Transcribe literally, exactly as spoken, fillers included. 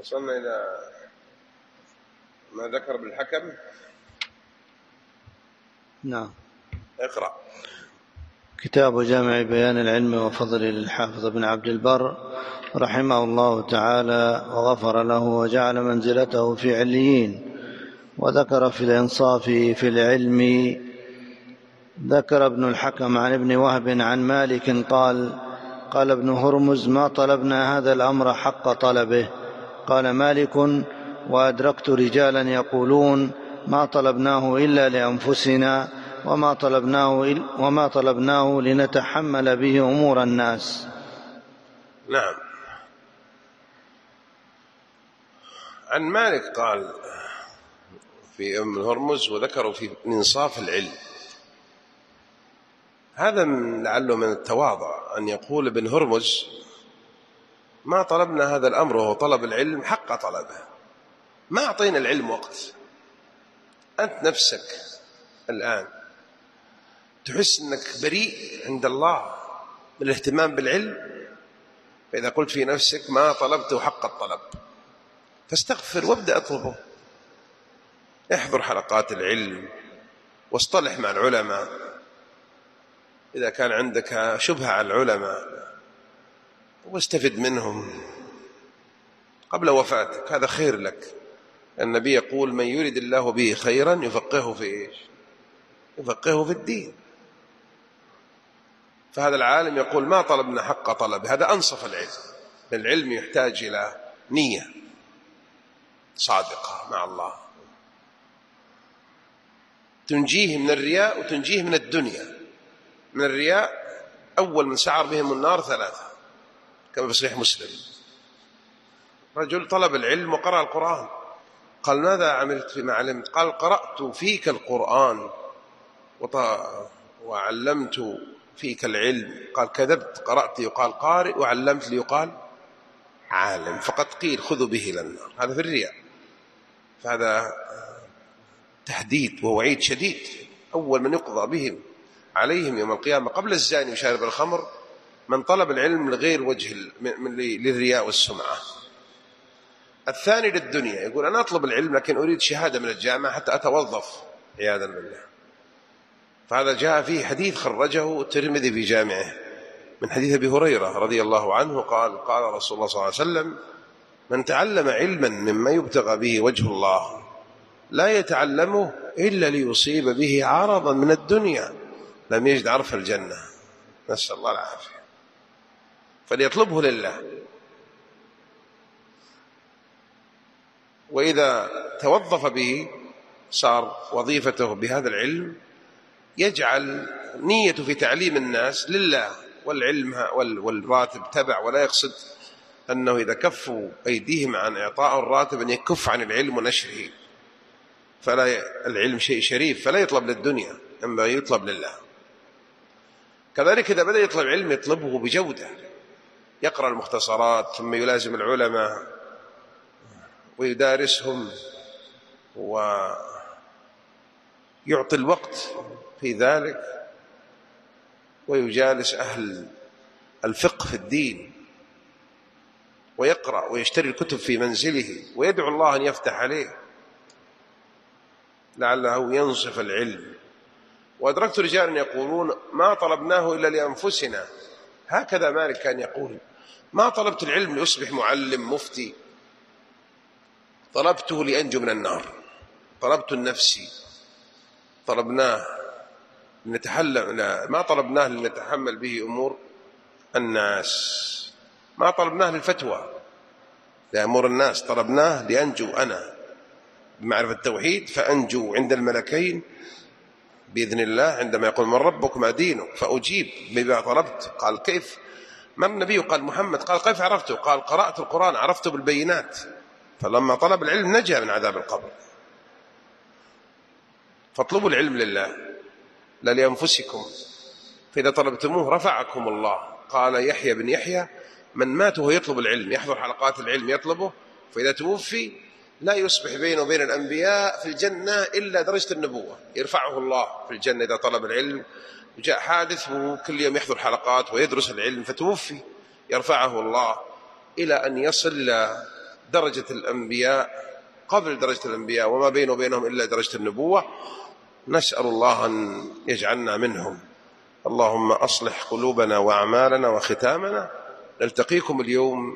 وصلنا إلى ما ذكر بالحكم. نعم. اقرأ. كتاب جامع بيان العلم وفضل للحافظ بن عبد البر رحمه الله تعالى وغفر له وجعل منزلته في عليين. وذكر في الإنصاف في العلم، ذكر ابن الحكم عن ابن وهب عن مالك قال: قال ابن هرمز: ما طلبنا هذا الأمر حق طلبه. قال مالك: وأدركت رجالا يقولون: ما طلبناه إلا لأنفسنا وما طلبناه, وما طلبناه لنتحمل به أمور الناس. نعم. عن مالك قال في ابن هرمز: وذكروا في إنصاف العلم. هذا لعله من التواضع أن يقول ابن هرمز: ما طلبنا هذا الأمر، وهو طلب العلم حق طلبه. ما أعطينا العلم وقت. أنت نفسك الآن تحس أنك بريء عند الله من الاهتمام بالعلم، فإذا قلت في نفسك ما طلبته حق الطلب فاستغفر وابدأ اطلبه. احضر حلقات العلم واصطلح مع العلماء إذا كان عندك شبهة على العلماء، واستفد منهم قبل وفاتك، هذا خير لك. النبي يقول: من يريد الله به خيرا يفقهه في إيش؟ يفقهه في الدين. فهذا العالم يقول: ما طلبنا حق طلب. هذا أنصف العلم. العلم يحتاج إلى نية صادقة مع الله تنجيه من الرياء وتنجيه من الدنيا. من الرياء: أول من سعر بهم النار ثلاثة، كما في صحيح مسلم. رجل طلب العلم وقرأ القرآن، قال: ماذا عملت فيما علمت؟ قال: قرأت فيك القرآن وعلمت فيك العلم. قال: كذبت، قرأت يقال قارئ وعلمت ليقال عالم، فقد قيل خذوا به إلى النار. هذا في الرياء. فهذا تهديد ووعيد شديد. أول من يقضى بهم عليهم يوم القيامة قبل الزاني وشارب الخمر من طلب العلم لغير وجه من للرياء والسمعة. الثاني للدنيا، يقول: أنا أطلب العلم لكن أريد شهادة من الجامعة حتى أتوظف عياذا بالله. فهذا جاء فيه حديث خرجه الترمذي في جامعه من حديث أبي هريرة رضي الله عنه قال: قال رسول الله صلى الله عليه وسلم: من تعلم علما مما يبتغى به وجه الله لا يتعلمه إلا ليصيب به عرضا من الدنيا لم يجد عرف الجنة. نسأل الله العافية. فليطلبه لله. وإذا توظف به صار وظيفته بهذا العلم يجعل نيته في تعليم الناس لله، والعلم والراتب تبع، ولا يقصد أنه إذا كفوا أيديهم عن إعطاء الراتب أن يكف عن العلم ونشره. فلا العلم شيء شريف، فلا يطلب للدنيا، أما يطلب لله. كذلك إذا بدأ يطلب علم يطلبه بجودة، يقرأ المختصرات ثم يلازم العلماء ويدارسهم ويعطي الوقت في ذلك، ويجالس أهل الفقه في الدين ويقرأ ويشتري الكتب في منزله ويدعو الله أن يفتح عليه لعله ينصف العلم. وأدركت رجالا يقولون: ما طلبناه إلا لأنفسنا. هكذا مالك كان يقول: ما طلبت العلم لأصبح معلم مفتي، طلبته لأنجو من النار. طلبت النفسي، طلبناه لنتحلم، ما طلبناه لنتحمل به أمور الناس، ما طلبناه للفتوى لأمور الناس، طلبناه لأنجو أنا بمعرفة التوحيد، فأنجو عند الملكين بإذن الله عندما يقول: من ربك ما دينك؟ فأجيب بما طلبت. قال: كيف؟ ما النبي؟ قال: محمد. قال: كيف عرفته؟ قال: قرأت القرآن عرفته بالبينات. فلما طلب العلم نجا من عذاب القبر. فاطلبوا العلم لله لا لأنفسكم، فإذا طلبتموه رفعكم الله. قال يحيى بن يحيى: من مات وهو يطلب العلم، يحضر حلقات العلم يطلبه، فإذا توفي لا يصبح بينه وبين الأنبياء في الجنة إلا درجة النبوة، يرفعه الله في الجنة إذا طلب العلم. وجاء حادث وكل يوم يحضر حلقات ويدرس العلم فتوفي، يرفعه الله إلى أن يصل درجة الأنبياء قبل درجة الأنبياء، وما بينه وبينهم إلا درجة النبوة. نسأل الله أن يجعلنا منهم. اللهم أصلح قلوبنا وأعمالنا وختامنا. نلتقيكم اليوم